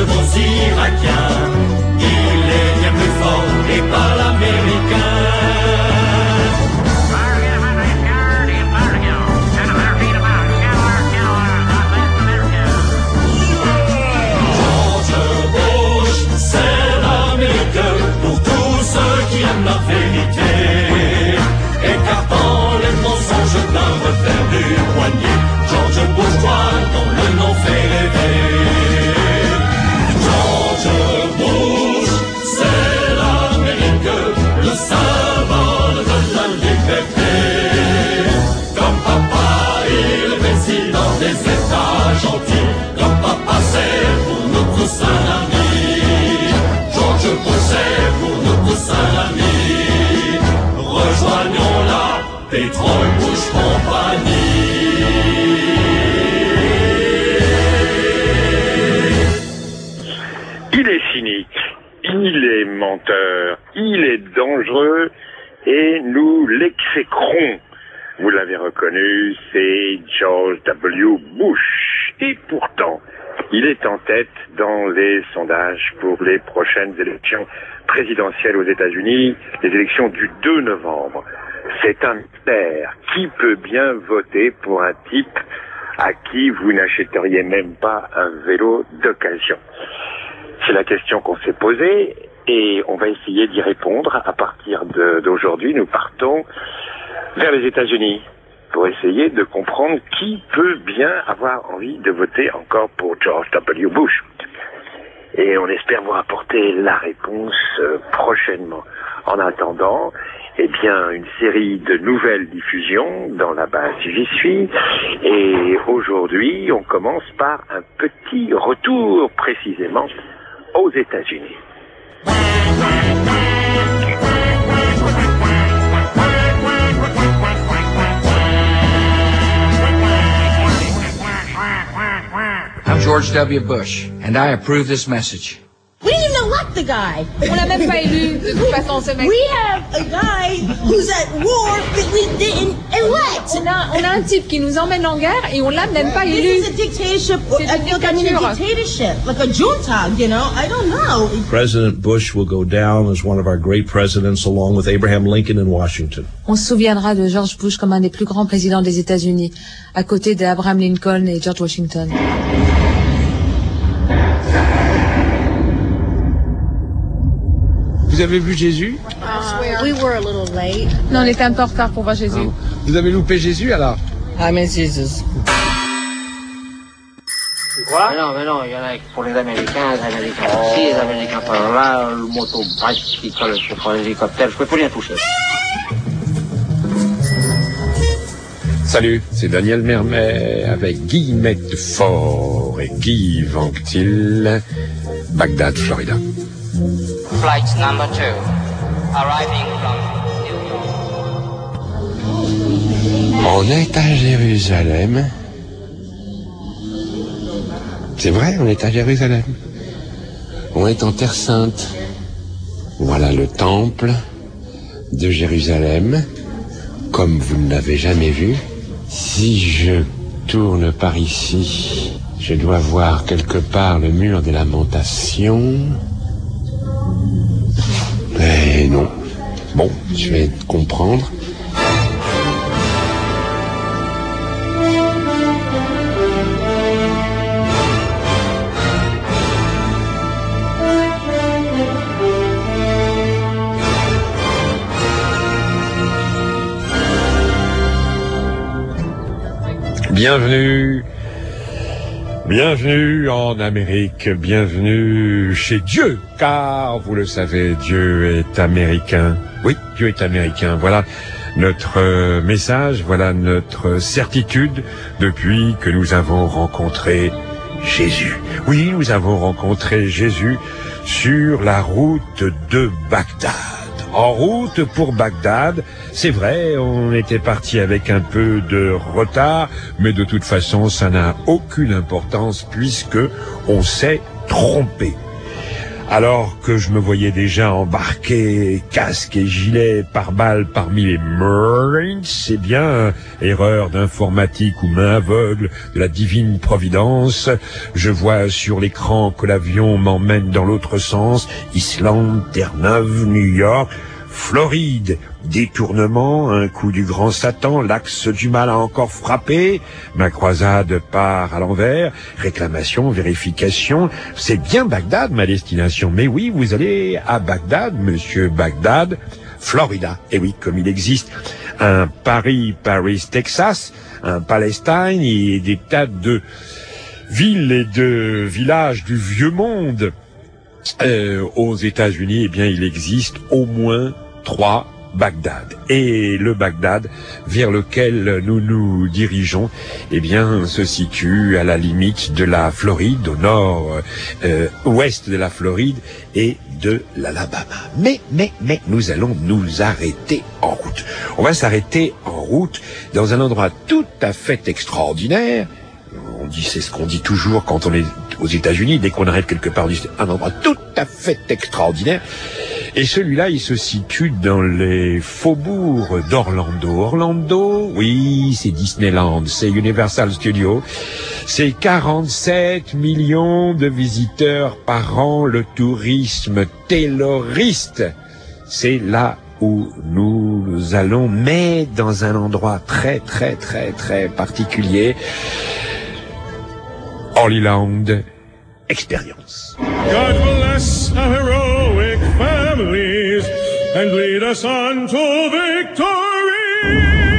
chevaux irakiens. Il est bien plus fort et pas l'américain. La vérité, écartant les mensonges d'un revers du poignet. George Bush, toi, dont le nom fait rêver. George Bush, c'est l'Amérique, le symbole de la liberté. Comme papa, il est président des États gentils. Comme papa, c'est pour nous tous un ami. George Bush, c'est pour nous tous un ami. Rejoignons-la, Pétrole Bush Compagnie. Il est cynique, il est menteur, il est dangereux et nous l'exécrons. Vous l'avez reconnu, c'est George W. Bush. Et pourtant, il est en tête dans les sondages pour les prochaines élections présidentielles aux États-Unis, les élections du 2 novembre. C'est un mystère. Qui peut bien voter pour un type à qui vous n'achèteriez même pas un vélo d'occasion? C'est la question qu'on s'est posée et on va essayer d'y répondre. À partir d'aujourd'hui, nous partons vers les États-Unis pour essayer de comprendre qui peut bien avoir envie de voter encore pour George W. Bush. Et on espère vous rapporter la réponse prochainement. En attendant, eh bien, une série de nouvelles diffusions dans la base J'y suis. Et aujourd'hui, on commence par un petit retour précisément aux États-Unis. I'm George W. Bush, and I approve this message. We didn't even elect the guy. On l'a même pas élu, de toute façon, ce mec. We have a guy who's at war that we didn't elect. On a un type qui nous emmène en guerre et on l'a même pas élu. This is a dictatorship. I mean, a dictatorship, like a junta, you know? I don't know. President Bush will go down as one of our great presidents, along with Abraham Lincoln in Washington. On se souviendra de George Bush comme un des plus grands présidents des États-Unis, à côté d'Abraham Lincoln et George Washington. Vous avez vu Jésus? We were a little late. Non, on était un peu en retard pour voir Jésus. Vous avez loupé Jésus alors? I miss Jesus. Quoi? Mais non, il y en a pour les Américains aussi, les Américains par là, le motobike qui colle sur l'hélicoptère, je peux plus rien toucher. Salut, c'est Daniel Mermet avec Guy Medfort et Guy Vanctil, Bagdad, Florida. Flight number 2, arriving from New York. On est à Jérusalem. C'est vrai, on est à Jérusalem. On est en Terre Sainte. Voilà le temple de Jérusalem, comme vous ne l'avez jamais vu. Si je tourne par ici, je dois voir quelque part le mur des lamentations. Mais non. Bon, je vais comprendre. Bienvenue en Amérique, bienvenue chez Dieu, car vous le savez, Dieu est américain. Oui, Dieu est américain. Voilà notre message, voilà notre certitude depuis que nous avons rencontré Jésus. Oui, nous avons rencontré Jésus sur la route de Bagdad. En route pour Bagdad, c'est vrai, on était parti avec un peu de retard, mais de toute façon, ça n'a aucune importance puisque on s'est trompé. Alors que je me voyais déjà embarqué, casque et gilet pare-balles parmi les Marines, c'est bien, erreur d'informatique ou main aveugle de la divine providence, je vois sur l'écran que l'avion m'emmène dans l'autre sens, Islande, Terre-Neuve, New York, Floride, détournement, un coup du grand Satan, l'axe du mal a encore frappé, ma croisade part à l'envers, réclamation, vérification, c'est bien Bagdad ma destination, mais oui, vous allez à Bagdad, monsieur Bagdad, Florida, et oui, comme il existe un Paris, Texas, un Palestine et des tas de villes et de villages du vieux monde, aux États-Unis, eh bien, il existe au moins 3 Bagdad. Et le Bagdad vers lequel nous nous dirigeons, eh bien, se situe à la limite de la Floride, au nord-ouest de la Floride et de l'Alabama. Mais, nous allons nous arrêter en route. On va s'arrêter en route dans un endroit tout à fait extraordinaire. On dit, c'est ce qu'on dit toujours quand on est aux États-Unis, dès qu'on arrive quelque part, on dit c'est un endroit tout à fait extraordinaire. Et celui-là, il se situe dans les faubourgs d'Orlando. Orlando, oui, c'est Disneyland, c'est Universal Studios. C'est 47 millions de visiteurs par an, le tourisme tayloriste. C'est là où nous allons, mais dans un endroit très, très, très, très particulier. Holy Land Experience. God bless our heroic families and lead us on to victory.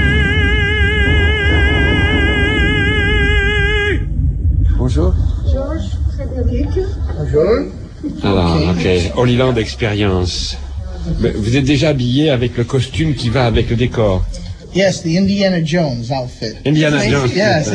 Bonjour. George Frederick. Bonjour. Alors, ok, Holy Land Experience. Mais vous êtes déjà habillé avec le costume qui va avec le décor. Yes, the Indiana Jones outfit. Indiana Jones. Yes.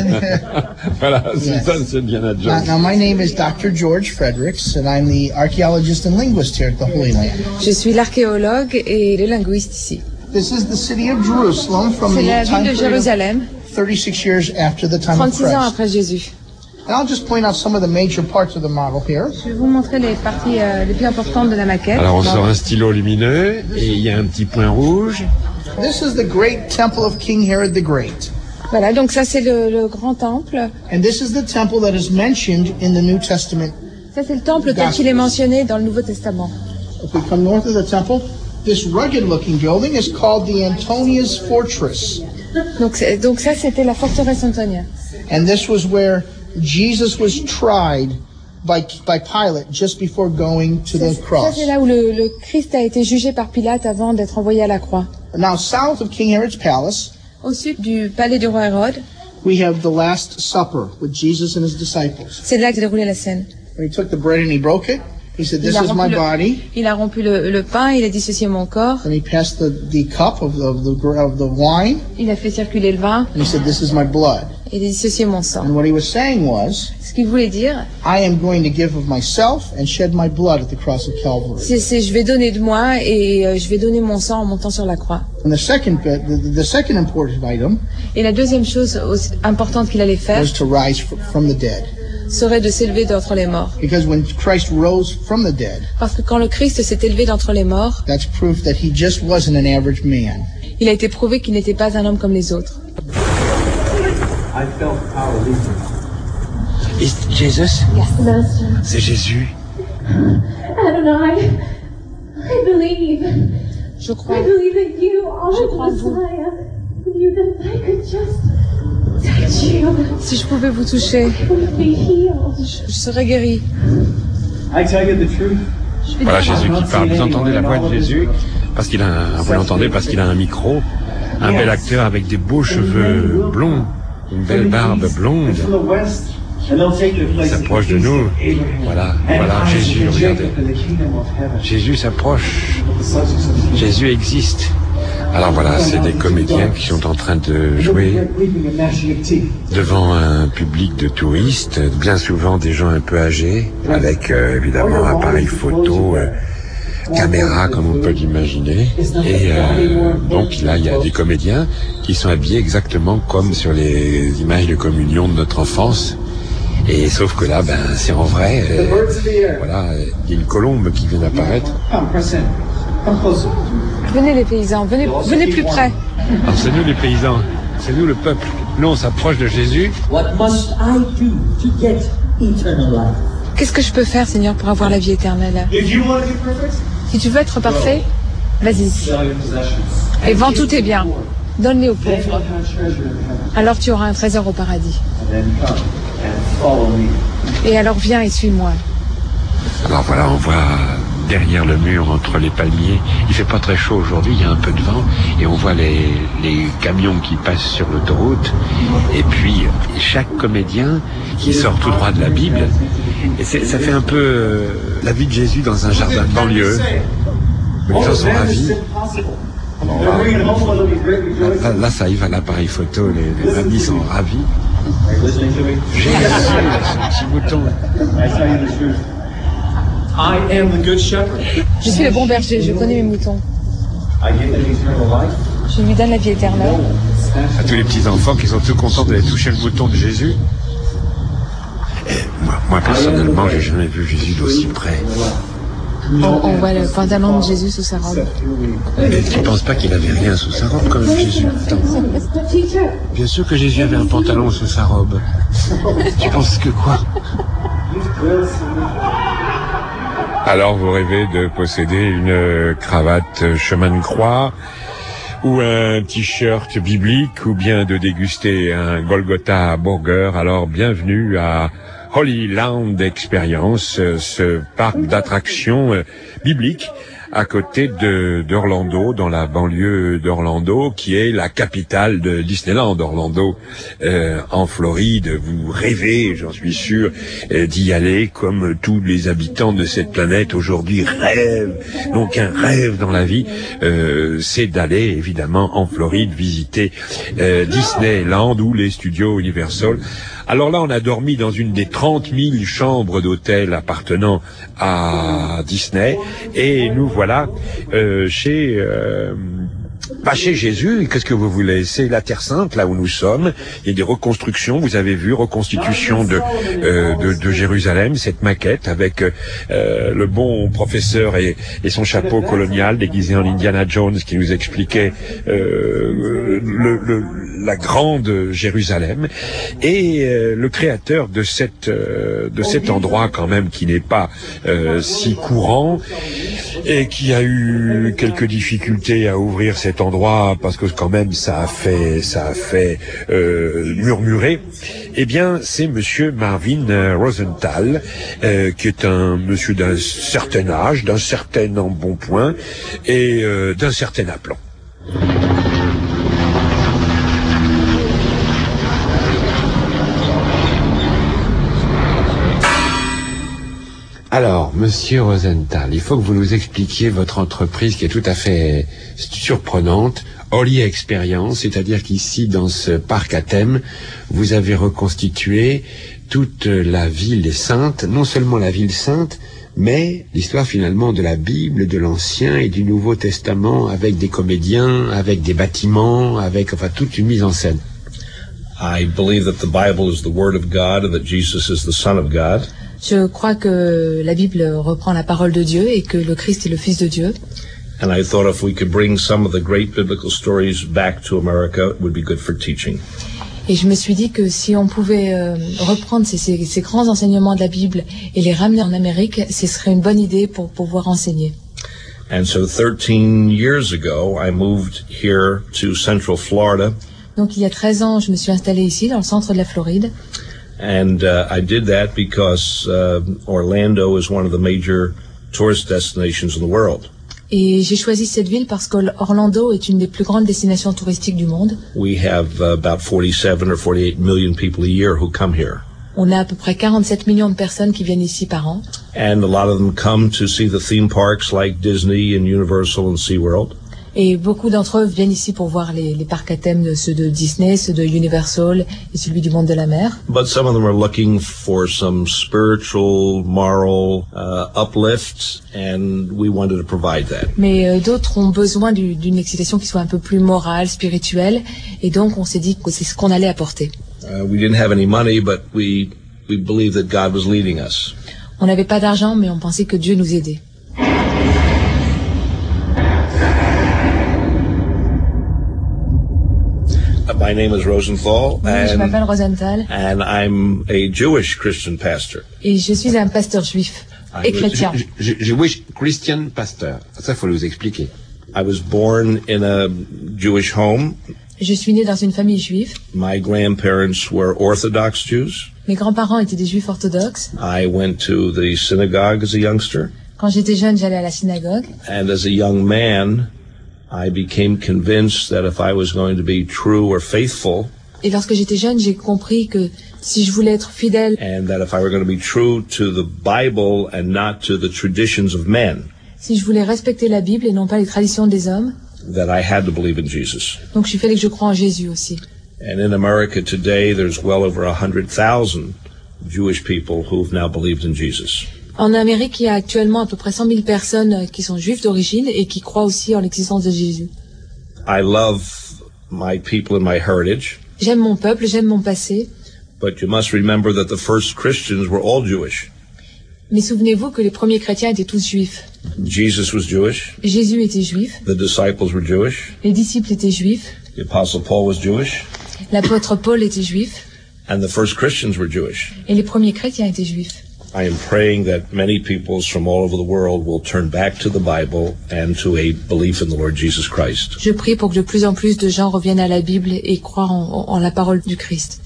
Voilà, c'est ça, c'est Indiana Jones. Now, my name is Dr. George Fredericks, and I'm the archaeologist and linguist here at the Holy Land. Je suis l'archéologue et le linguiste ici. This is the city of Jerusalem from C'est the la time ville de period of Jérusalem, 36 years after the time of 36 ans Christ. après Jésus. And I'll just point out some of the major parts of the model here. Je vais vous montrer les parties les plus importantes de la maquette. Alors on sort un stylo lumineux et il y a un petit point rouge. This is the great temple of King Herod the Great. Voilà, donc ça c'est le grand temple. And this is the temple that is mentioned in the New Testament. Ça c'est le temple tel qu'il est mentionné dans le Nouveau Testament. If we come north of the temple, this rugged-looking building is called the Antonia's Fortress. Donc ça c'était la forteresse Antonia. And this was where Jesus was tried by Pilate just before going to the Ça cross. c'est là où le Christ a été jugé par Pilate avant d'être envoyé à la croix. Now, south of King Herod's palace, Au sud du palais du roi Hérode, we have the Last Supper with Jesus and his disciples. c'est là que s'est déroulée la scène. When he took the bread and he broke it, he said, "This is my body." Il a rompu le pain, il a dit ceci est mon corps. And he passed the cup of the wine, Il a fait circuler le vin. and he said, "This is my blood." Et il a dit ceci est mon sang. And what he was saying was, Ce qu'il voulait dire, I am going to give of myself and shed my blood at the cross of Calvary. c'est je vais donner de moi et je vais donner mon sang en montant sur la croix. And the second important item Et la deuxième chose importante qu'il allait faire was to rise from the dead. serait de s'élever d'entre les morts. Because when Christ rose from the dead, Parce que quand le Christ s'est élevé d'entre les morts, that's proof that he just wasn't an average man. il a été prouvé qu'il n'était pas un homme comme les autres. I felt power leave me. Is Jesus? Yes, Master. C'est Jésus. Adonai, I believe. Je crois. I believe that you are Je the crois en vous. Messiah. I believe that if I could just touch you, Si je pouvais vous toucher, I would be healed. je serais guéri. I tell you the truth. Voilà Jésus qui parle. Vous entendez la voix de Jésus parce qu'il a vous l'entendez parce qu'il a un micro, un bel acteur avec des beaux cheveux blonds, une belle barbe blonde. Il s'approche de nous. Voilà, Jésus, regardez. Jésus s'approche. Jésus existe. Alors voilà, c'est des comédiens qui sont en train de jouer devant un public de touristes, bien souvent des gens un peu âgés, avec évidemment appareil photo, caméra comme on peut l'imaginer. Et donc là, il y a des comédiens qui sont habillés exactement comme sur les images de communion de notre enfance. Et sauf que là, c'est en vrai. Voilà, il y a une colombe qui vient d'apparaître. Venez les paysans, venez plus près. Alors c'est nous les paysans, c'est nous le peuple. Nous on s'approche de Jésus. Qu'est-ce que je peux faire, Seigneur, pour avoir la vie éternelle? Si tu veux être parfait, vas-y. Et vends tous tes biens. Donne-les aux pauvres. Alors tu auras un trésor au paradis. Et alors viens et suis-moi. Alors voilà, on voit derrière le mur, entre les palmiers, il fait pas très chaud aujourd'hui, il y a un peu de vent, et on voit les camions qui passent sur l'autoroute, et puis chaque comédien qui sort tout droit de la Bible, et ça fait un peu la vie de Jésus dans un jardin de banlieue. Les gens sont ravis. Là, ça y va, l'appareil photo, les amis sont ravis. Jésus, ce petit mouton. Je suis le bon berger, je connais mes moutons. Je lui donne la vie éternelle. À tous les petits-enfants qui sont tout contents d'aller toucher le mouton de Jésus. Et moi personnellement, j'ai jamais vu Jésus d'aussi près. On voit le pantalon de Jésus sous sa robe. Mais tu penses pas qu'il avait rien sous sa robe quand même, Jésus? Attends. Bien sûr que Jésus avait un pantalon sous sa robe. Tu penses que quoi? Alors vous rêvez de posséder une cravate chemin de croix ou un t-shirt biblique ou bien de déguster un Golgotha burger, alors bienvenue à Holy Land Experience, ce parc d'attractions bibliques à côté d'Orlando, dans la banlieue d'Orlando, qui est la capitale de Disneyland, Orlando, en Floride. Vous rêvez, j'en suis sûr, d'y aller, comme tous les habitants de cette planète aujourd'hui rêvent. Donc un rêve dans la vie, c'est d'aller évidemment en Floride visiter Disneyland ou les studios Universal. Alors là, on a dormi dans une des 30 000 chambres d'hôtel appartenant à Disney, et nous voilà chez Jésus. Qu'est-ce que vous voulez? C'est la Terre Sainte, là où nous sommes. Il y a des reconstructions, vous avez vu, reconstitution de Jérusalem, cette maquette avec le bon professeur et son chapeau colonial déguisé en Indiana Jones qui nous expliquait la grande Jérusalem, et le créateur de cet endroit quand même qui n'est pas si courant et qui a eu quelques difficultés à ouvrir cet endroit parce que quand même ça a fait murmurer. Eh bien, c'est monsieur Marvin Rosenthal, qui est un monsieur d'un certain âge, d'un certain embonpoint et d'un certain aplomb. Alors, monsieur Rosenthal, il faut que vous nous expliquiez votre entreprise qui est tout à fait surprenante, Holy Experience, c'est-à-dire qu'ici, dans ce parc à thème, vous avez reconstitué toute la ville sainte, non seulement la ville sainte, mais l'histoire finalement de la Bible, de l'Ancien et du Nouveau Testament, avec des comédiens, avec des bâtiments, avec toute une mise en scène. I believe that the Bible is the Word of God and that Jesus is the Son of God. Je crois que la Bible reprend la parole de Dieu et que le Christ est le Fils de Dieu. And I thought if we could bring some of the great biblical stories back to America, it would be good for teaching. Et je me suis dit que si on pouvait reprendre ces grands enseignements de la Bible et les ramener en Amérique, ce serait une bonne idée pour pouvoir enseigner. And so 13 years ago, I moved here to Central Florida. Donc il y a 13 ans, je me suis installé ici, dans le centre de la Floride. And I did that because Orlando is one of the major tourist destinations in the world. Et j'ai choisi cette ville parce qu'Orlando est une des plus grandes destinations touristiques du monde. We have about 47 or 48 million people a year who come here. On a à peu près 47 millions de personnes qui viennent ici par an. And a lot of them come to see the theme parks like Disney and Universal and SeaWorld. Et beaucoup d'entre eux viennent ici pour voir les parcs à thème, ceux de Disney, ceux de Universal et celui du monde de la mer. But some of them are looking for some spiritual, moral uplift, and we wanted to provide that. Mais d'autres ont besoin d'une excitation qui soit un peu plus morale, spirituelle, et donc on s'est dit que c'est ce qu'on allait apporter. We didn't have any money, but we we believed that God was leading us. On n'avait pas d'argent, mais on pensait que Dieu nous aidait. My name is Rosenthal, Je m'appelle Rosenthal and I'm a Jewish Christian pastor. et je suis un pasteur juif et chrétien. Jewish Christian pastor. Ça, faut nous expliquer. I was born in a Jewish home. Je suis né dans une famille juive. My grandparents were Orthodox Jews. Mes grands-parents étaient des juifs orthodoxes. I went to the synagogue as a youngster. Quand j'étais jeune, j'allais à la synagogue. And as a young man, I became convinced that if I was going to be true or faithful, Et lorsque j'étais jeune, j'ai compris que si je voulais être fidèle, and that if I were going to be true to the Bible and not to the traditions of men, si je voulais respecter la Bible et non pas les traditions des hommes, that I had to believe in Jesus. donc il fallait que je croie en Jésus aussi. And in America today, there's well over 100,000 Jewish people who've now believed in Jesus. En Amérique, il y a actuellement à peu près 100 000 personnes qui sont juives d'origine et qui croient aussi en l'existence de Jésus. I love my people and my heritage, J'aime mon peuple, j'aime mon passé, but you must remember that the first Christians were all Jewish. mais souvenez-vous que les premiers chrétiens étaient tous juifs. Jesus was Jewish. Jésus était juif, The disciples were Jewish. les disciples étaient juifs, The Apostle Paul was Jewish. l'apôtre Paul était juif, And the first Christians were Jewish. et les premiers chrétiens étaient juifs. I am praying that many peoples from all over the world will turn back to the Bible and to a belief in the Lord Jesus Christ. Je prie pour que de plus en plus de gens reviennent à la Bible et croient en la parole du Christ.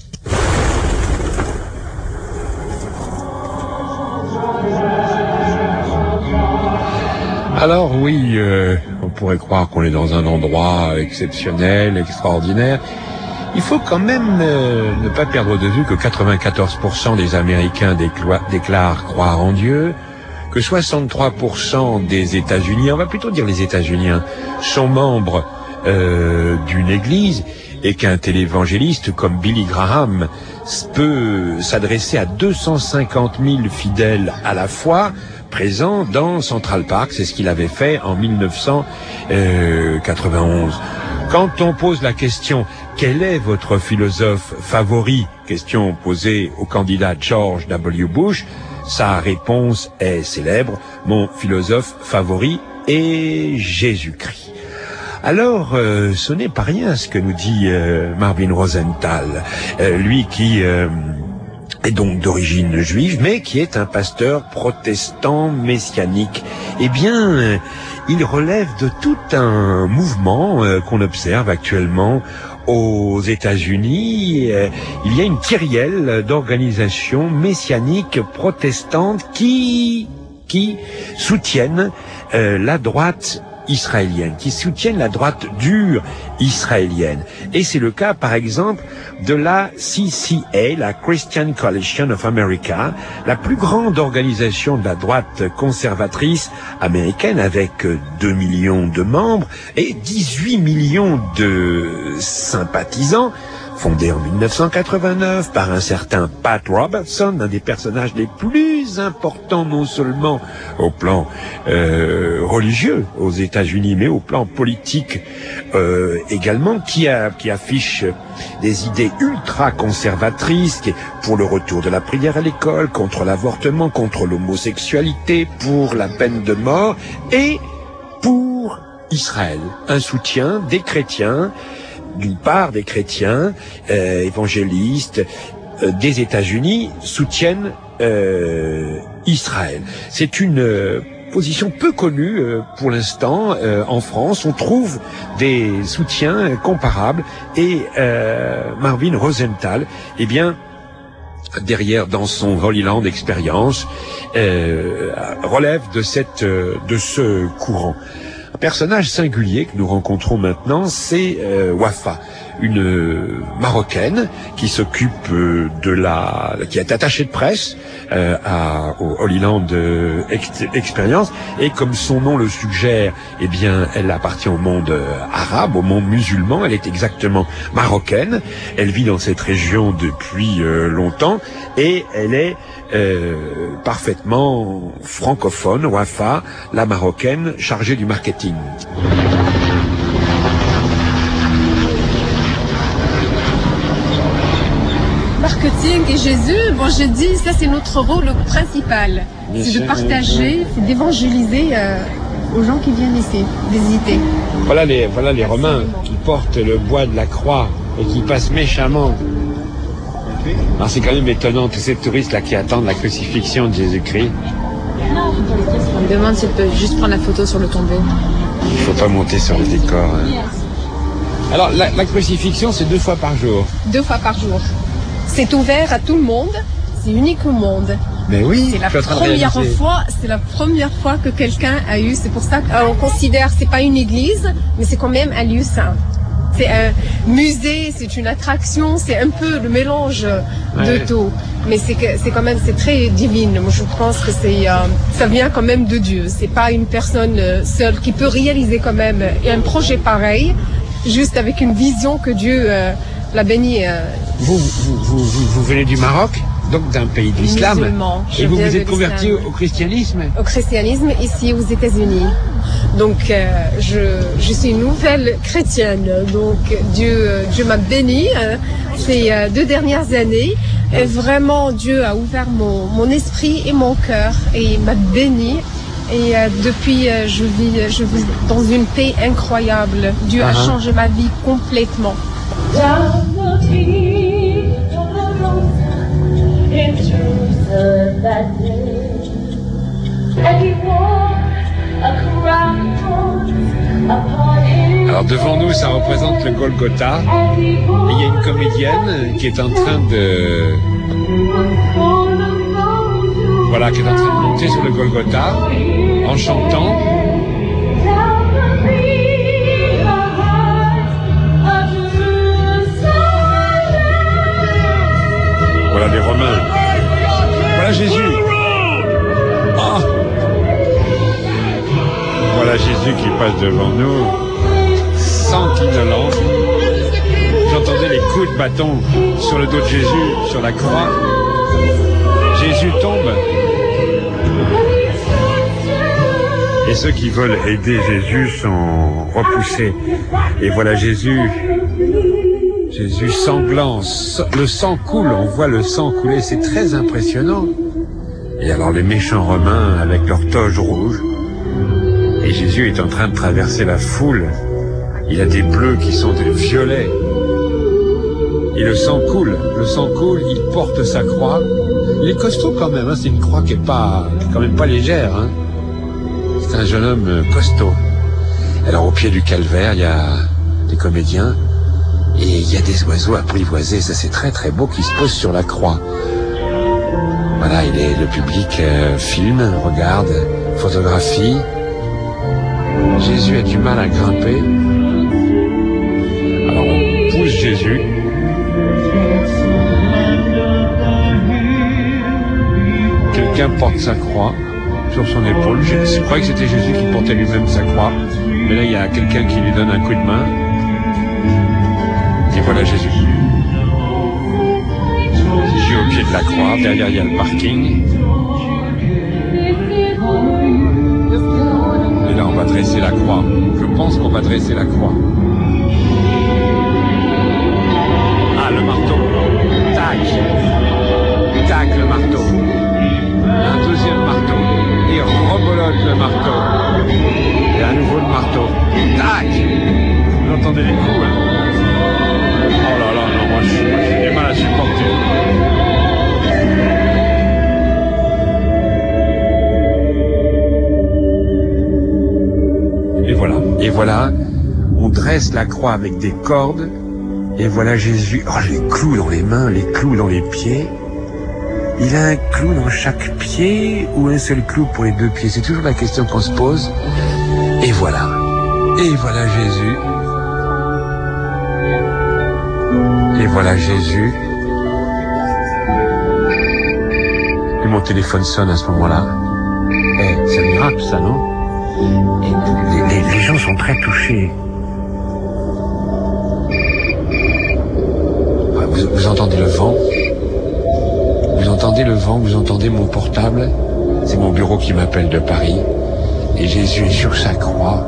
Alors oui, on pourrait croire qu'on est dans un endroit exceptionnel, extraordinaire. Il faut quand même ne pas perdre de vue que 94% des Américains déclarent croire en Dieu, que 63% des États-Unis, on va plutôt dire les États-Unis, sont membres d'une église, et qu'un télévangéliste comme Billy Graham peut s'adresser à 250 000 fidèles à la fois, présents dans Central Park. C'est ce qu'il avait fait en 1991. Quand on pose la question « Quel est votre philosophe favori ?», question posée au candidat George W. Bush, sa réponse est célèbre « Mon philosophe favori est Jésus-Christ ». Alors, ce n'est pas rien ce que nous dit Marvin Rosenthal, lui qui est donc d'origine juive, mais qui est un pasteur protestant messianique. Eh bien, il relève de tout un mouvement qu'on observe actuellement aux États-Unis. Il y a une kyrielle d'organisations messianiques protestantes qui soutiennent la droite israélienne, qui soutiennent la droite dure israélienne. Et c'est le cas, par exemple, de la CCA, la Christian Coalition of America, la plus grande organisation de la droite conservatrice américaine, avec 2 millions de membres et 18 millions de sympathisants, fondée en 1989 par un certain Pat Robertson, un des personnages les plus importants non seulement au plan religieux aux États-Unis, mais au plan politique également, qui affiche des idées ultra conservatrices pour le retour de la prière à l'école, contre l'avortement, contre l'homosexualité, pour la peine de mort et pour Israël. Un soutien des chrétiens, d'une part des chrétiens évangélistes des États-Unis soutiennent Israël. C'est une position peu connue pour l'instant en France. On trouve des soutiens comparables et Marvin Rosenthal, eh bien, derrière dans son Holy Land Experience, relève de ce courant. Un personnage singulier que nous rencontrons maintenant, c'est Wafa, une Marocaine qui s'occupe qui est attachée de presse au Holy Land Experience, et comme son nom le suggère, eh bien, elle appartient au monde arabe, au monde musulman. Elle est exactement marocaine. Elle vit dans cette région depuis longtemps et elle est parfaitement francophone. Wafa, la Marocaine chargée du marketing. Marc, marketing et Jésus, bon, je dis, ça c'est notre rôle principal. C'est de partager, c'est d'évangéliser aux gens qui viennent ici, visiter. Voilà les Romains qui portent le bois de la croix et qui passent méchamment. Alors c'est quand même étonnant, tous ces touristes là qui attendent la crucifixion de Jésus-Christ. On me demande s'ils peuvent juste prendre la photo sur le tombeau. Il faut pas monter sur le décor. Alors la crucifixion, c'est 2 fois par jour. 2 fois par jour. C'est ouvert à tout le monde, c'est unique au monde. Mais oui, c'est la première fois que quelqu'un a eu, c'est pour ça qu'on considère c'est pas une église, mais c'est quand même un lieu saint. C'est un musée, c'est une attraction, c'est un peu le mélange de tout. Mais c'est quand même, c'est très divine. Moi, je pense que ça vient quand même de Dieu. C'est pas une personne seule qui peut réaliser quand même un projet pareil, juste avec une vision que Dieu l'a béni. Vous venez du Maroc, donc d'un pays de l'islam. Et vous vous êtes converti au christianisme? Au christianisme, ici aux États-Unis. Donc, je suis une nouvelle chrétienne. Donc, Dieu m'a bénie ces 2 dernières années. Et vraiment, Dieu a ouvert mon esprit et mon cœur et m'a bénie. Et depuis, je vis dans une paix incroyable. Dieu a changé ma vie complètement. Alors devant nous, ça représente le Golgotha. Et il y a une comédienne qui est en train de... Voilà, qui est en train de monter sur le Golgotha en chantant. Voilà les Romains. Voilà Jésus. Ah. Voilà Jésus qui passe devant nous, sanguinolent. J'entendais les coups de bâton sur le dos de Jésus, sur la croix. Jésus tombe. Et ceux qui veulent aider Jésus sont repoussés. Et voilà Jésus sanglant, le sang coule, on voit le sang couler, c'est très impressionnant. Et alors les méchants Romains avec leur toge rouge, et Jésus est en train de traverser la foule, il a des bleus qui sont des violets, et le sang coule, il porte sa croix, il est costaud quand même, hein, c'est une croix qui est quand même pas légère, hein. C'est un jeune homme costaud. Alors au pied du calvaire, il y a des comédiens, et il y a des oiseaux apprivoisés, ça c'est très très beau, qui se posent sur la croix. Voilà, le public filme, regarde, photographie. Jésus a du mal à grimper. Alors on pousse Jésus. Quelqu'un porte sa croix sur son épaule. Je croyais que c'était Jésus qui portait lui-même sa croix. Mais là, il y a quelqu'un qui lui donne un coup de main. Et voilà Jésus. Jésus au pied de la croix. Derrière, il y a le parking. Et là, on va dresser la croix. Je pense qu'on va dresser la croix. Ah, le marteau. Tac. Tac, le marteau. Un deuxième marteau. Il rebolote le marteau. Et à nouveau le marteau. Tac. Vous entendez les coups, hein? Oh là là, non, moi j'ai du mal à supporter. Et voilà, on dresse la croix avec des cordes, et voilà Jésus, les clous dans les mains, les clous dans les pieds. Il a un clou dans chaque pied, ou un seul clou pour les 2 pieds? C'est toujours la question qu'on se pose. Et voilà Jésus. Et voilà Jésus. Et mon téléphone sonne à ce moment-là. C'est un miracle ça, non? Les gens sont très touchés. Vous entendez le vent? Vous entendez le vent? Vous entendez mon portable? C'est mon bureau qui m'appelle de Paris. Et Jésus est sur sa croix.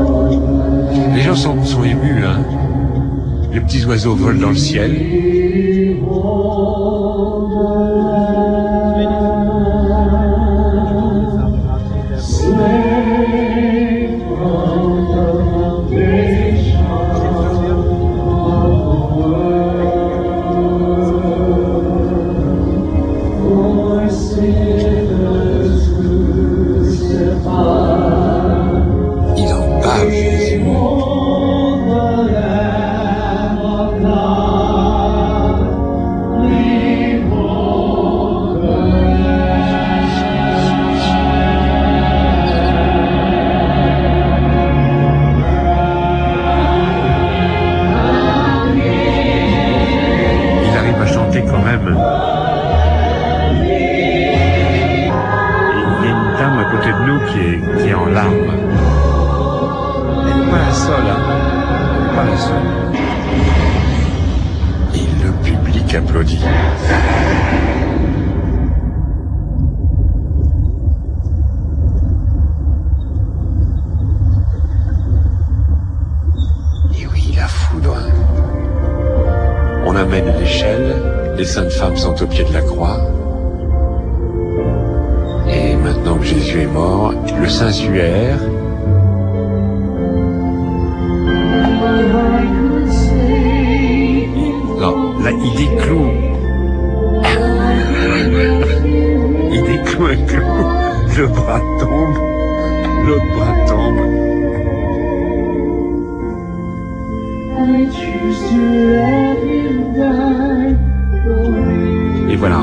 Les gens sont émus, hein. Les petits oiseaux volent dans le ciel. Qui est en larmes. Elle n'est pas la seule, hein. Elle n'est pas la seule. Et le public applaudit. Et oui, la foudre. On amène l'échelle, les saintes femmes sont au pied de la croix. Et maintenant que Jésus est mort, le Saint-Suaire non, là, il décloue. Il décloue un clou. Le bras tombe. L'autre bras tombe. Et voilà.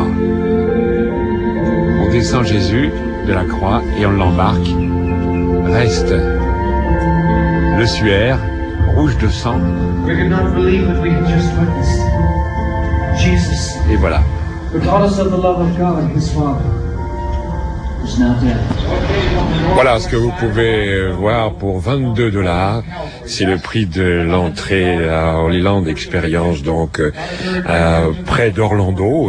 On descend Jésus de la croix et on l'embarque. Reste le suaire, rouge de sang. Et voilà. Voilà ce que vous pouvez voir pour $22. C'est le prix de l'entrée à Holy Land Experience, donc près d'Orlando,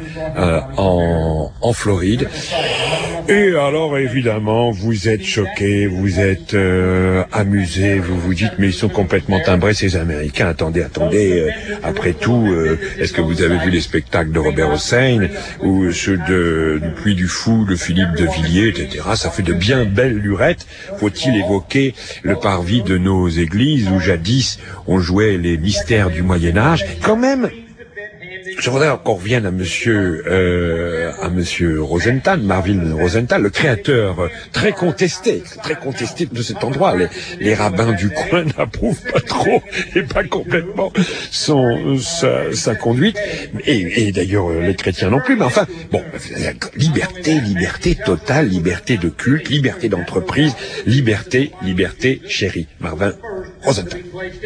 en Floride. Et alors évidemment, vous êtes choqués, vous êtes amusés, vous vous dites mais ils sont complètement timbrés ces Américains. Attendez, après tout, est-ce que vous avez vu les spectacles de Robert Hossein ou ceux du Puy du Fou, de Philippe de Villiers, etc. Ça fait de bien belles lurettes. Faut-il évoquer le parvis de nos églises où jadis on jouait les mystères du Moyen-Âge? Quand même, je voudrais qu'on revienne à monsieur Rosenthal, Marvin Rosenthal, le créateur très contesté de cet endroit. Les rabbins du coin n'approuvent pas trop et pas complètement sa conduite. Et d'ailleurs, les chrétiens non plus. Mais enfin, bon, liberté totale, liberté de culte, liberté d'entreprise, liberté chérie. Marvin Rosenthal.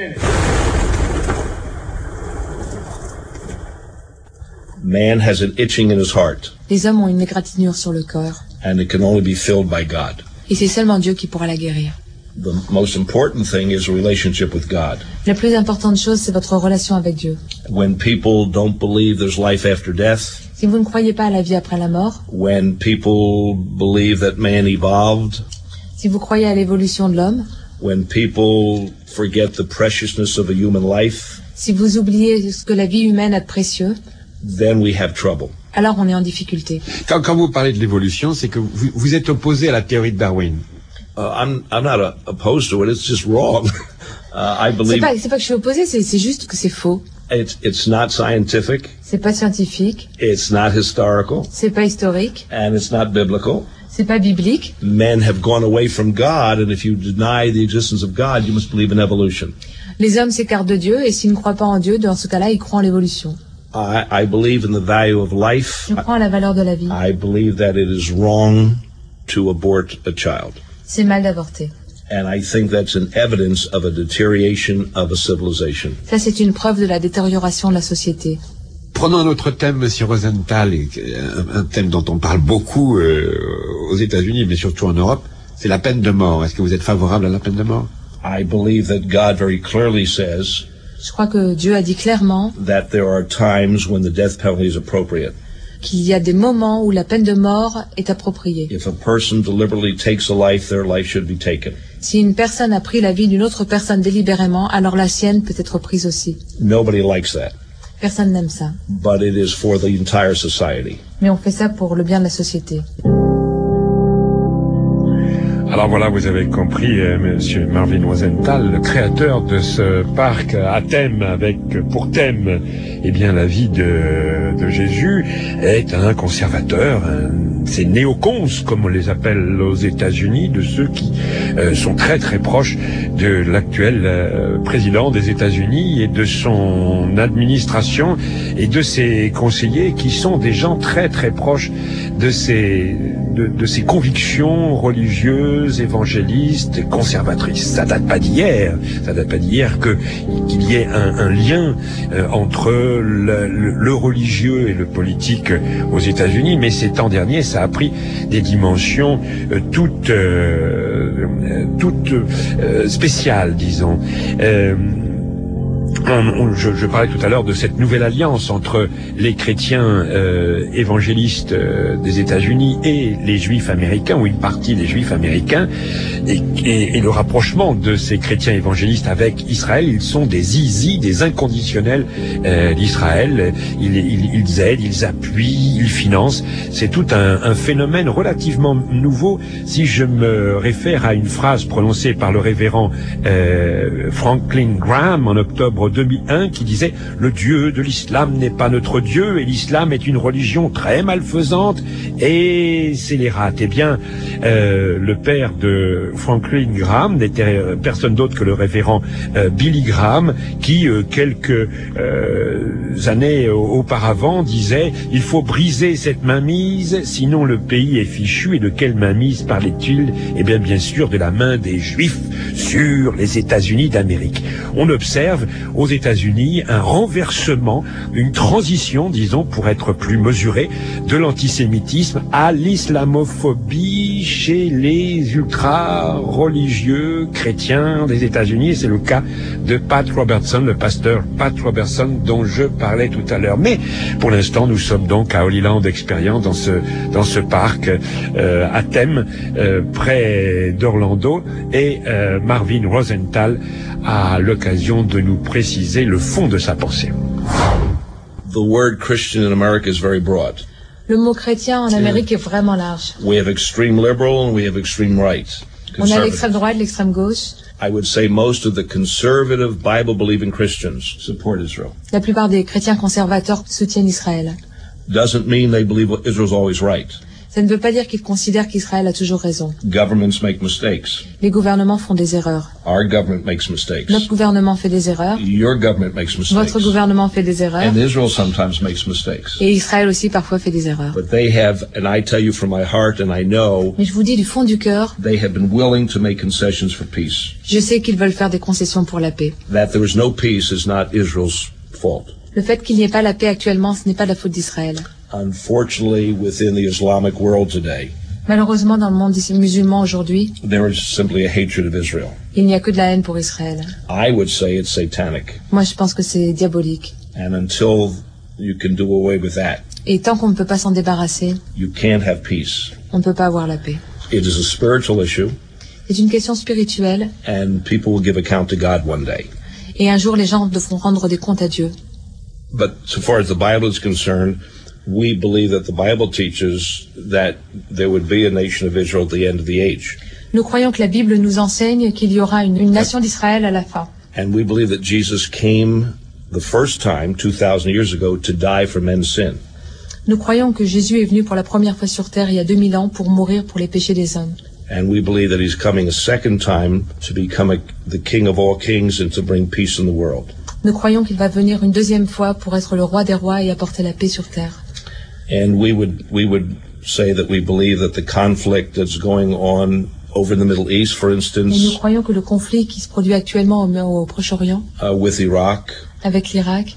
Man has an itching in his heart. Les hommes ont une égratignure sur le cœur. And it can only be filled by God. Et c'est seulement Dieu qui pourra la guérir. The most important thing is a relationship with God. La plus importante chose, c'est votre relation avec Dieu. When people don't believe there's life after death. Si vous ne croyez pas à la vie après la mort. When people believe that man evolved. Si vous croyez à l'évolution de l'homme. When people forget the preciousness of a human life. Si vous oubliez ce que la vie humaine a de précieux. Then we have trouble. Alors on est en difficulté. Quand vous parlez de l'évolution, c'est que vous êtes opposé à la théorie de Darwin. I'm not opposed to it. It's just wrong. I believe. C'est pas que je suis opposé, c'est juste que c'est faux. It's not scientific. C'est pas scientifique. It's not historical. C'est pas historique. And it's not biblical. C'est pas biblique. Men have gone away from God, and if you deny the existence of God, you must believe in evolution. Les hommes s'écartent de Dieu, et s'ils ne croient pas en Dieu, dans ce cas-là, ils croient en l'évolution. I believe in the value of life. Je crois en la valeur de la vie. I believe that it is wrong to abort a child. C'est mal d'avorter. And I think that's an evidence of a deterioration of a civilization. Ça, c'est une preuve de la détérioration de la société. Prenons un autre thème, Monsieur Rosenthal, un thème dont on parle beaucoup aux États-Unis, mais surtout en Europe, c'est la peine de mort. Est-ce que vous êtes favorable à la peine de mort? I believe that God very clearly says Je crois que Dieu a dit clairement that there are times when the death penalty is appropriate. Qu'il y a des moments où la peine de mort est appropriée. If a person deliberately takes a life, their life should be taken. Si une personne a pris la vie d'une autre personne délibérément, alors la sienne peut être prise aussi. Nobody likes that. Personne n'aime ça. But it is for the entire society. Mais on fait ça pour le bien de la société. Alors voilà, vous avez compris, Monsieur Marvin Rosenthal, le créateur de ce parc à thème, avec pour thème, eh bien, la vie de Jésus, est un conservateur, c'est néocons, comme on les appelle aux États-Unis, de ceux qui sont très très proches de l'actuel président des États-Unis et de son administration et de ses conseillers, qui sont des gens très très proches de ses convictions religieuses, évangélistes, conservatrices. Ça date pas d'hier qu'il y ait un lien entre le religieux et le politique aux États-Unis, mais ces temps derniers, ça a pris des dimensions toutes spéciales, disons. Je parlais tout à l'heure de cette nouvelle alliance entre les chrétiens évangélistes des États-Unis et les Juifs américains, ou une partie des Juifs américains, et le rapprochement de ces chrétiens évangélistes avec Israël. Ils sont des zizi, des inconditionnels d'Israël. Ils aident, ils appuient, ils financent. C'est tout un phénomène relativement nouveau. Si je me réfère à une phrase prononcée par le révérend Franklin Graham en octobre 2001, qui disait « Le Dieu de l'islam n'est pas notre Dieu, et l'islam est une religion très malfaisante et scélérate ». Eh bien, le père de Franklin Graham n'était personne d'autre que le révérend Billy Graham, qui, quelques années auparavant, disait « Il faut briser cette mainmise, sinon le pays est fichu ». Et de quelle mainmise parlait-il? Eh bien, bien sûr, de la main des Juifs sur les États-Unis d'Amérique. On observe aux États-Unis un renversement, une transition, disons, pour être plus mesuré, de l'antisémitisme à l'islamophobie chez les ultra-religieux chrétiens des États-Unis. C'est le cas de Pat Robertson, le pasteur Pat Robertson dont je parlais tout à l'heure. Mais pour l'instant, nous sommes donc à Holy Land Experience, dans ce parc à thème près d'Orlando, et Marvin Rosenthal a l'occasion de nous préciser le fond de sa pensée. The word Christian in America is very broad. Le mot chrétien en Amérique est vraiment large. We have extreme liberal and we have extreme right. On a l'extrême droite, l'extrême gauche. I would say most of the conservative Bible-believing Christians support Israel. La plupart des chrétiens conservateurs soutiennent Israël. Doesn't mean they believe Israel's always right. Ça ne veut pas dire qu'ils considèrent qu'Israël a toujours raison. Governments make mistakes. Les gouvernements font des erreurs. Our government makes mistakes. Notre gouvernement fait des erreurs. Your government makes mistakes. Votre gouvernement fait des erreurs. And Israel sometimes makes mistakes. Et Israël aussi parfois fait des erreurs. But they have, and I tell you from my heart, and I know, mais je vous dis du fond du cœur, they have been willing to make concessions for peace. Je sais qu'ils veulent faire des concessions pour la paix. That there is no peace is not Israel's fault. Le fait qu'il n'y ait pas la paix actuellement, ce n'est pas la faute d'Israël. Unfortunately, within the Islamic world today, malheureusement, dans le monde musulman aujourd'hui, there is simply a hatred of Israel. Il n'y a que de la haine pour Israël. I would say it's satanic. Moi, je pense que c'est diabolique. And until you can do away with that, et tant qu'on ne peut pas s'en débarrasser, you can't have peace. On ne peut pas avoir la paix. It is a spiritual issue. C'est une question spirituelle. And people will give account to God one day. Et un jour, les gens devront rendre des comptes à Dieu. But so far as the Bible is concerned, we believe that the Bible teaches that there would be a nation of Israel at the end of the age. Nous croyons que la Bible nous enseigne qu'il y aura une nation d'Israël à la fin. And we believe that Jesus came the first time 2000 years ago to die for men's sin. Nous croyons que Jésus est venu pour la première fois sur terre il y a 2000 ans pour mourir pour les péchés des hommes. And we believe that he's coming a second time to become the king of all kings and to bring peace in the world. Nous croyons qu'il va venir une deuxième fois pour être le roi des rois et apporter la paix sur terre. And we would say that we believe that the conflict that's going on over in the Middle East, for instance, et nous croyons que le conflit qui se produit actuellement au Proche-Orient, with Iraq, avec l'Irak,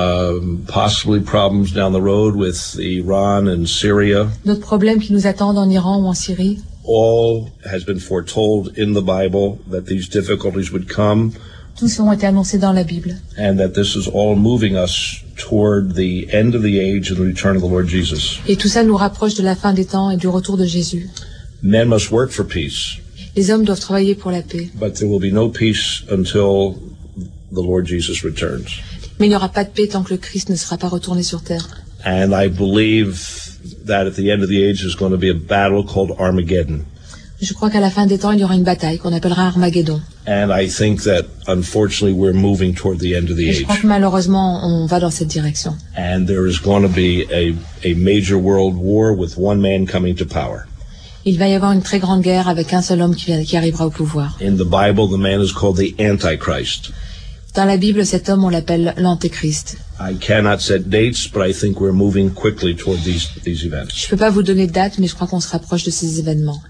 possibly problems down the road with Iran and Syria, d'autres problèmes qui nous attendent en Iran ou en Syrie, all has been foretold in the Bible that these difficulties would come. Tous ont été annoncés dans la Bible. And that this is all moving us toward the end of the age and the return of the Lord Jesus. Et tout ça nous rapproche de la fin des temps et du retour de Jésus. Men must work for peace. Les hommes doivent travailler pour la paix. But there will be no peace until the Lord Jesus returns. Mais il n'y aura pas de paix tant que le Christ ne sera pas retourné sur terre. And I believe that at the end of the age there's going to be a battle called Armageddon. Je crois qu'à la fin des temps, il y aura une bataille qu'on appellera Armageddon. And I think that, unfortunately, we're moving toward the end of the Et je age. crois que malheureusement, on va dans cette direction. And there is going to be a major world war with one man coming to power. Il va y avoir une très grande guerre avec un seul homme qui arrivera au pouvoir. In the Bible, the man is called the Antichrist. Dans la Bible, cet homme, on l'appelle l'Antéchrist. I cannot set dates, but I think we're moving quickly toward these events. Je peux pas vous donner de date, mais je crois qu'on se rapproche de ces événements.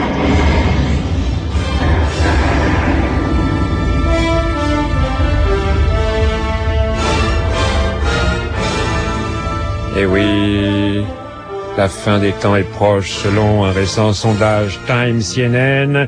Eh oui, la fin des temps est proche selon un récent sondage Time CNN.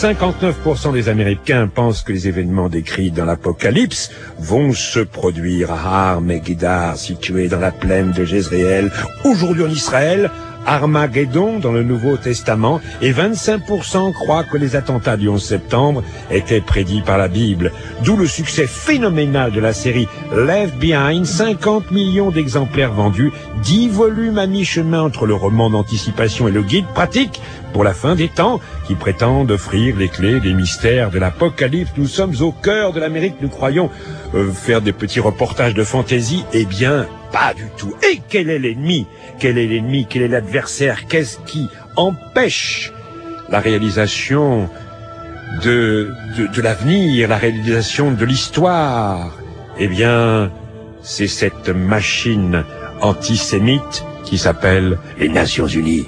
59% des Américains pensent que les événements décrits dans l'Apocalypse vont se produire à Armageddon, situé dans la plaine de Jezréel, aujourd'hui en Israël. Armageddon dans le Nouveau Testament, et 25% croient que les attentats du 11 septembre étaient prédits par la Bible. D'où le succès phénoménal de la série Left Behind, 50 millions d'exemplaires vendus, 10 volumes à mi-chemin entre le roman d'anticipation et le guide pratique pour la fin des temps, qui prétendent offrir les clés des mystères de l'Apocalypse. Nous sommes au cœur de l'Amérique, nous croyons faire des petits reportages de fantaisie. Eh bien, pas du tout. Et quel est l'ennemi? Quel est l'ennemi? Quel est l'adversaire? Qu'est-ce qui empêche la réalisation de l'avenir, la réalisation de l'histoire? Eh bien, c'est cette machine antisémite qui s'appelle les Nations Unies.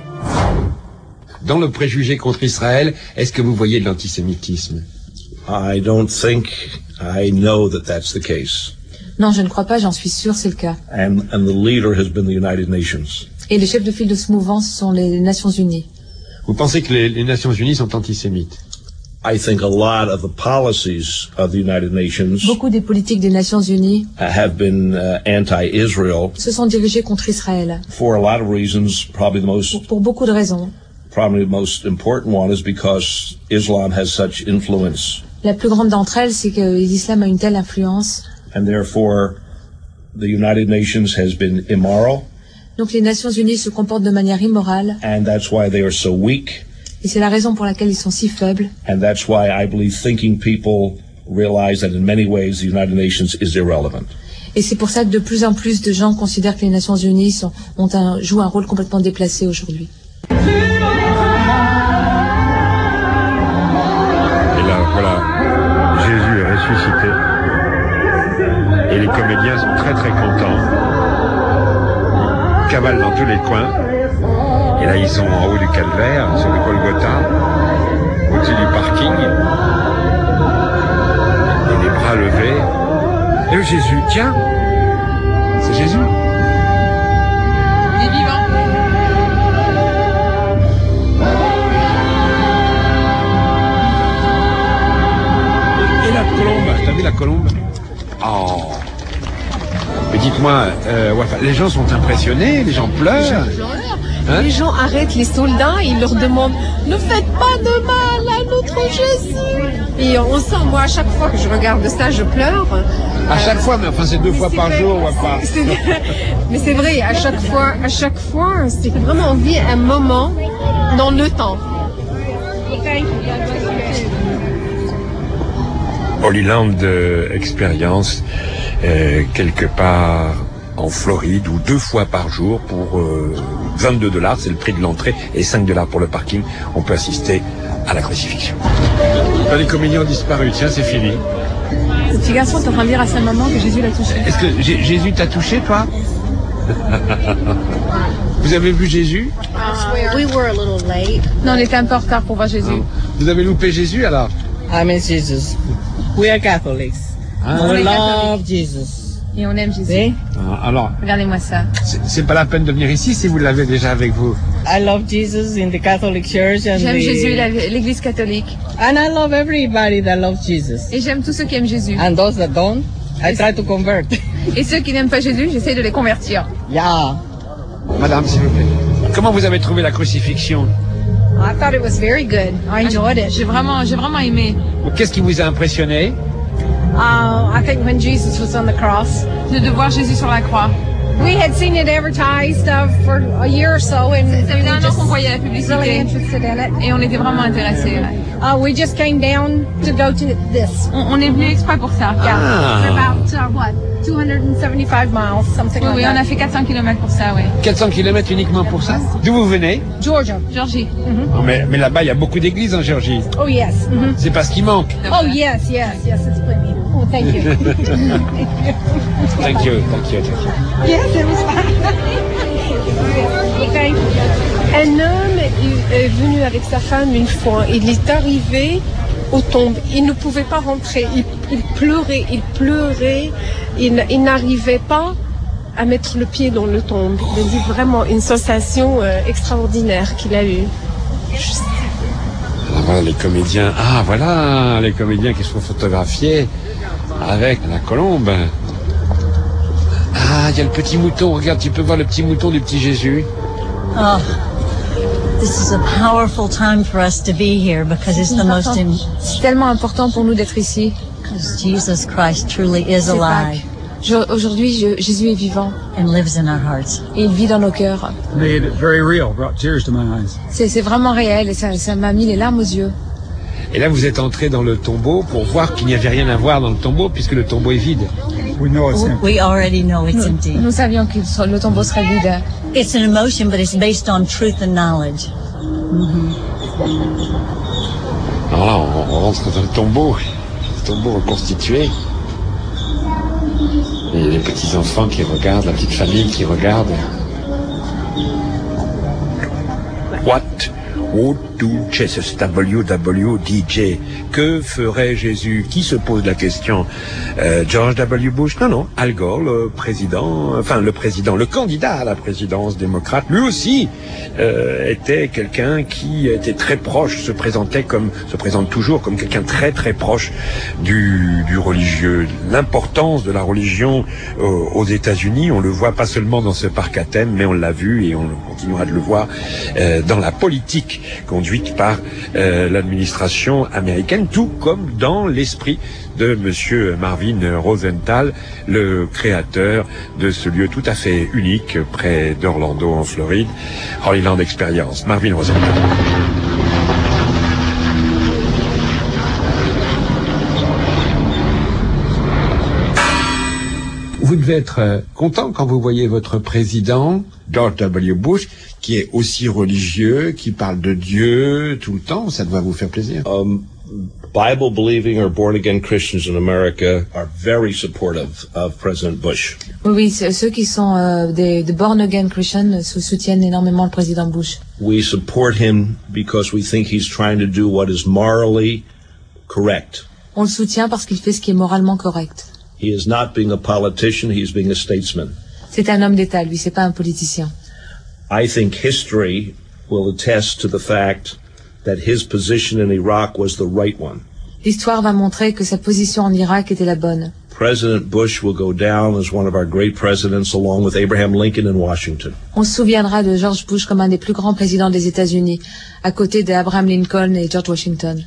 Dans le préjugé contre Israël, est-ce que vous voyez de l'antisémitisme? I don't think I know that that's the case. Non, je ne crois pas, j'en suis sûr, c'est le cas. And the leader has been the United Nations. Et les chefs de file de ce mouvement, ce sont les Nations Unies. Vous pensez que les Nations Unies sont antisémites? I think a lot of the policies of the United Nations Beaucoup des politiques des Nations Unies have been anti-Israel se sont dirigées contre Israël. for a lot of reasons. Pour beaucoup de raisons. Probably the most important one is because Islam has such influence. La plus grande d'entre elles, c'est que l'islam a une telle influence. And therefore, the United Nations has been immoral. Donc les Nations Unies se comportent de manière immorale. And that's why they are so weak. Et c'est la raison pour laquelle ils sont si faibles. And that's why I believe thinking people realize that in many ways the United Nations is irrelevant. Et c'est pour ça que de plus en plus de gens considèrent que les Nations Unies jouent un rôle complètement déplacé aujourd'hui. Et là, voilà, Jésus est ressuscité. Et les comédiens sont très très contents. Ils cavalent dans tous les coins. Et là, ils sont en haut du calvaire, sur le Golgotha, au-dessus du parking. Et les bras levés. Et Jésus, tiens, c'est Jésus. Il est vivant. Et la colombe, t'as vu la colombe? Oh. Mais dites-moi, les gens sont impressionnés, les gens pleurent. Hein? Les gens arrêtent les soldats, ils leur demandent « Ne faites pas de mal à notre Jésus !» Et on sent, moi, à chaque fois que je regarde ça, je pleure. À chaque fois, mais enfin c'est 2 fois par jour, ou pas. Mais c'est vrai, à chaque fois, c'est que vraiment on vit un moment dans le temps. Holy Land Experience, quelque part en Floride, où 2 fois par jour pour $22, c'est le prix de l'entrée, et $5 pour le parking, on peut assister à la crucifixion. Les comédiens ont disparu, tiens, c'est fini. Ce petit garçon est en train de dire à sa maman que Jésus l'a touché. Est-ce que Jésus t'a touché, toi? Vous avez vu Jésus? We were a little late. Non, on était un peu en retard pour voir Jésus. Vous avez loupé Jésus, alors? I miss Jesus. We are Catholics. We love Jesus. Et on aime Jésus. Alors, regardez-moi ça. C'est pas la peine de venir ici si vous l'avez déjà avec vous. I love Jesus in the Catholic Church and j'aime Jésus et l'Église catholique. And I love everybody that loves Jesus. Et j'aime tous ceux qui aiment Jésus. And those that don't, I try to convert. Et ceux qui n'aiment pas Jésus, j'essaie de les convertir. Yeah. Madame, s'il vous plaît. Comment vous avez trouvé la crucifixion? I thought it was very good. I enjoyed it. J'ai vraiment aimé. Qu'est-ce qui vous a impressionné? I think when Jesus was on the cross. De voir Jésus sur la croix. We had seen it advertised for a year or so, and ça faisait un an qu'on voyait la publicité. Really interested in it. Et on était vraiment intéressés. We just came down to go to this. On est venu exprès pour ça. Yeah, for about what 275 miles, something like that. Oui, on a fait 400 km pour ça, oui. 400 km uniquement pour ça? D'où vous venez? Georgia. Georgie. Oh, mais là-bas, il y a beaucoup d'églises en Géorgie. Oh yes. C'est pas ce qui manque. Oh yes, it's plenty. Oh, thank you. Thank you. Yes, it was fine. Okay. Un homme est venu avec sa femme une fois. Il est arrivé aux tombes. Il ne pouvait pas rentrer. Il pleurait. Il n'arrivait pas à mettre le pied dans le tombe. Il a dit vraiment une sensation extraordinaire qu'il a eue. Alors voilà les comédiens. Ah voilà les comédiens qui sont photographiés avec la colombe. Ah, il y a le petit mouton. Regarde, tu peux voir le petit mouton du petit Jésus. Oh, this is a powerful time for us to be here because it's the most C'est tellement important pour nous d'être ici. Because Jesus Christ truly is alive. Aujourd'hui, Jésus est vivant. And lives in our hearts. Et il vit dans nos cœurs. Made it very real, brought tears to my eyes. C'est vraiment réel et ça m'a mis les larmes aux yeux. Et là, vous êtes entré dans le tombeau pour voir qu'il n'y avait rien à voir dans le tombeau puisque le tombeau est vide. We already know it's empty. Nous savions que le tombeau serait vide. It's an emotion, but it's based on truth and knowledge. Alors là, on rentre dans le tombeau reconstitué. Et les petits-enfants qui regardent, la petite famille qui regarde. What would do Jesus WWDJ? Que ferait Jésus? Qui se pose la question? George W. Bush? Non, Al Gore, le candidat à la présidence démocrate, lui aussi était quelqu'un qui était très proche, se présente toujours comme quelqu'un très très proche du religieux. L'importance de la religion aux États-Unis, on le voit pas seulement dans ce parc à thème, mais on l'a vu et on continuera de le voir dans la politique conduite par l'administration américaine, tout comme dans l'esprit de monsieur Marvin Rosenthal, le créateur de ce lieu tout à fait unique près d'Orlando en Floride, Holy Land Experience. Marvin Rosenthal. Vous devez être content quand vous voyez votre président, George W. Bush, qui est aussi religieux, qui parle de Dieu tout le temps. Ça doit vous faire plaisir. Bible-believing or born-again Christians in America are very supportive of President Bush. Oui, ceux qui sont des born-again Christians soutiennent énormément le président Bush. We support him because we think he's trying to do what is morally correct. On le soutient parce qu'il fait ce qui est moralement correct. He is not being a politician, he is being a statesman. C'est un homme d'État, lui, c'est pas un politicien. I think history will attest to the fact that his position in Iraq was the right one. L'histoire va montrer que sa position en Irak était la bonne. President Bush will go down as one of our great presidents along with Abraham Lincoln and Washington. On se souviendra de George Bush comme un des plus grands présidents des États-Unis, à côté d'Abraham Lincoln et George Washington.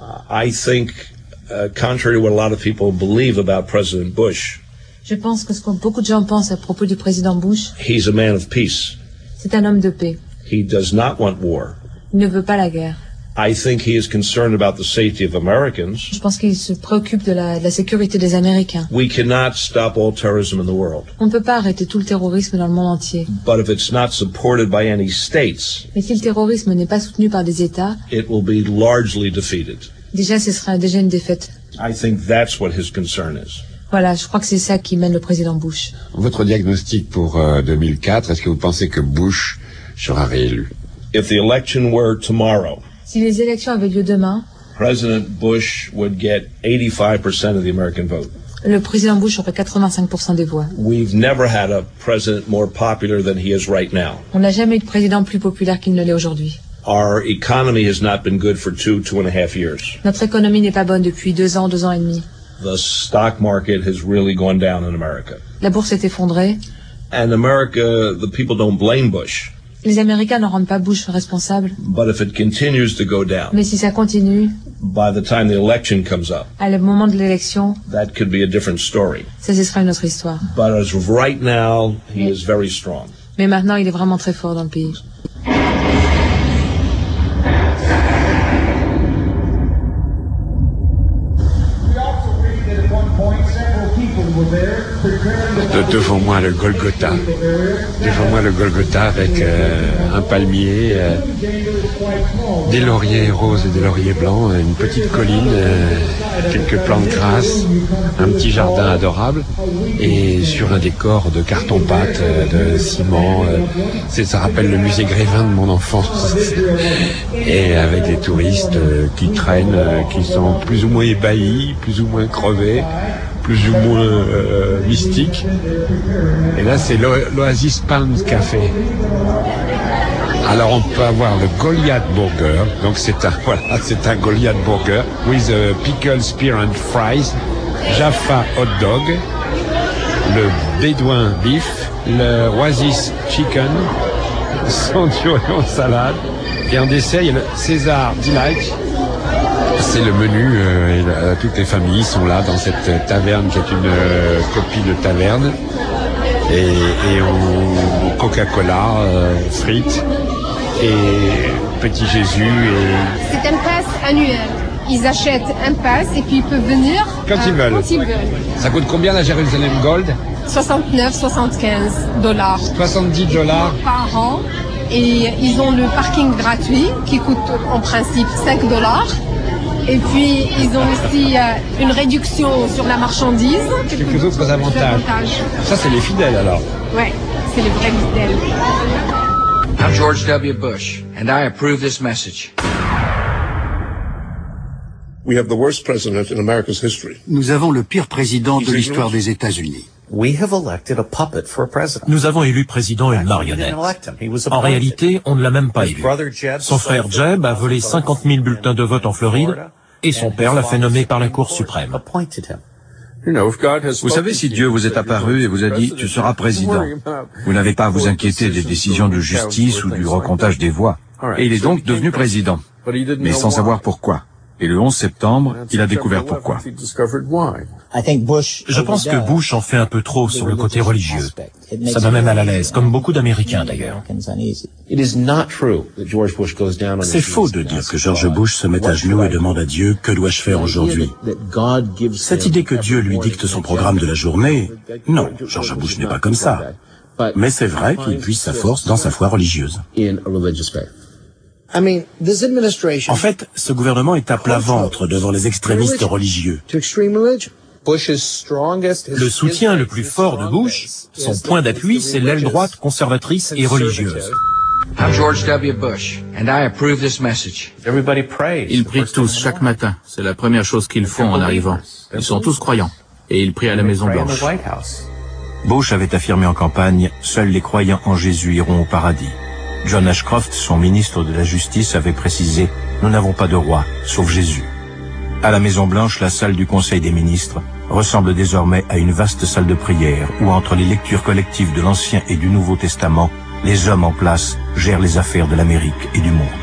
I think, contrary to what a lot of people believe about President Bush, je pense que ce que beaucoup de gens pensent à propos du président Bush, he's a man of peace. C'est un homme de paix. He does not want war. Il ne veut pas la guerre. I think he is concerned about the safety of Americans. Je pense qu'il se préoccupe de la sécurité des Américains. We cannot stop all terrorism in the world. On ne peut pas arrêter tout le terrorisme dans le monde entier. But if it's not supported by any states, mais si le terrorisme n'est pas soutenu par des États, it will be largely defeated. Déjà, ce sera déjà une défaite. I think that's what his concern is. Voilà, je crois que c'est ça qui mène le président Bush. Votre diagnostic pour 2004, est-ce que vous pensez que Bush sera réélu? If the election were tomorrow, si les élections avaient lieu demain, President Bush would get 85% of the American vote. Le président Bush aurait 85% des voix. We've never had a president more popular than he is right now. On n'a jamais eu de président plus populaire qu'il ne l'est aujourd'hui. Our economy has not been good for 2.5 years. Notre économie n'est pas bonne depuis 2 ans et demi. The stock market has really gone down in America. La bourse s'est effondrée. And America, the people don't blame Bush. Les Américains ne rendent pas Bush responsable. But if it continues to go down, Mais si ça continue, by the time the election comes up, à le moment de l'élection, that could be a different story. ça, ce sera une autre histoire. But as of right now, he is very strong. Mais maintenant, il est vraiment très fort dans le pays. Devant moi le Golgotha. Devant moi le Golgotha avec un palmier, des lauriers roses et des lauriers blancs, une petite colline, quelques plantes grasses, un petit jardin adorable et sur un décor de carton-pâte, de ciment. Ça rappelle le musée Grévin de mon enfance. Et avec des touristes qui traînent, qui sont plus ou moins ébahis, plus ou moins crevés, plus ou moins mystique. Et là, c'est l'Oasis Palms Café. Alors, on peut avoir le Goliath Burger. Donc, c'est un Goliath Burger with pickle, spear and fries, Jaffa hot dog, le Bédouin beef, le Oasis chicken, Centurion salade, et en dessert, il y a le César Delight. C'est le menu, toutes les familles sont là dans cette taverne qui est une copie de taverne. Et au Coca-Cola, frites et petit Jésus. C'est un pass annuel. Ils achètent un pass et puis ils peuvent venir quand ils veulent. Ça coûte combien la Jérusalem Gold? 69, 75 $. 70 $ par an. Et ils ont le parking gratuit qui coûte en principe 5 $. Et puis, ils ont aussi une réduction sur la marchandise. Quelques autres avantages. Ça, c'est les fidèles, alors. Ouais, c'est les vrais fidèles. I'm George W. Bush, and I approve this message. We have the worst president in America's history. Nous avons le pire président de l'histoire des États-Unis. Nous avons élu président une marionnette. En réalité, on ne l'a même pas élu. Son frère Jeb a volé 50 000 bulletins de vote en Floride et son père l'a fait nommer par la Cour suprême. Vous savez, si Dieu vous est apparu et vous a dit « tu seras président », vous n'avez pas à vous inquiéter des décisions de justice ou du recomptage des voix. Et il est donc devenu président, mais sans savoir pourquoi. Et le 11 septembre, il a découvert pourquoi. Je pense que Bush en fait un peu trop sur le côté religieux. Ça me met mal à l'aise, comme beaucoup d'Américains d'ailleurs. C'est faux de dire que George Bush se met à genoux et demande à Dieu « que dois-je faire aujourd'hui ?» Cette idée que Dieu lui dicte son programme de la journée, non, George Bush n'est pas comme ça. Mais c'est vrai qu'il puise sa force dans sa foi religieuse. En fait, ce gouvernement est à plat ventre devant les extrémistes religieux. Le soutien le plus fort de Bush, son point d'appui, c'est l'aile droite conservatrice et religieuse. I'm George W. Bush, and I approve this message. Ils prient tous chaque matin. C'est la première chose qu'ils font en arrivant. Ils sont tous croyants. Et ils prient à la Maison-Blanche. Bush avait affirmé en campagne « Seuls les croyants en Jésus iront au paradis ». John Ashcroft, son ministre de la Justice, avait précisé « Nous n'avons pas de roi, sauf Jésus ». À la Maison-Blanche, la salle du Conseil des ministres ressemble désormais à une vaste salle de prière où, entre les lectures collectives de l'Ancien et du Nouveau Testament, les hommes en place gèrent les affaires de l'Amérique et du monde.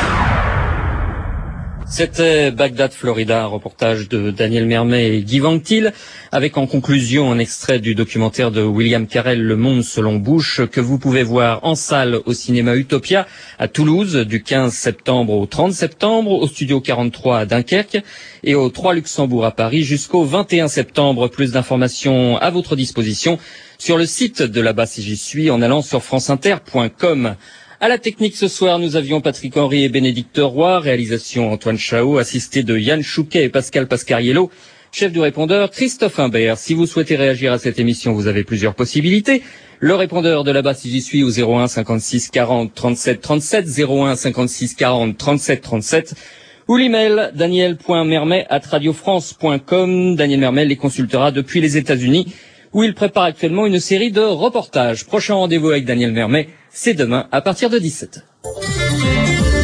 C'était Bagdad, Florida, un reportage de Daniel Mermet et Guy Vanctil, avec en conclusion un extrait du documentaire de William Carell, Le Monde selon Bush, que vous pouvez voir en salle au cinéma Utopia à Toulouse du 15 septembre au 30 septembre, au Studio 43 à Dunkerque et au 3 Luxembourg à Paris jusqu'au 21 septembre. Plus d'informations à votre disposition sur le site de là-bas si j'y suis en allant sur franceinter.com. À la technique ce soir, nous avions Patrick Henry et Bénédicte Roy, réalisation Antoine Chao, assisté de Yann Chouquet et Pascal Pascariello, chef du répondeur Christophe Imbert. Si vous souhaitez réagir à cette émission, vous avez plusieurs possibilités. Le répondeur de là-bas si j'y suis au 01 56 40 37 37, 01 56 40 37 37, ou l'email daniel.mermet@radiofrance.com. Daniel Mermet les consultera depuis les États-Unis, où il prépare actuellement une série de reportages. Prochain rendez-vous avec Daniel Mermet, c'est demain à partir de 17h.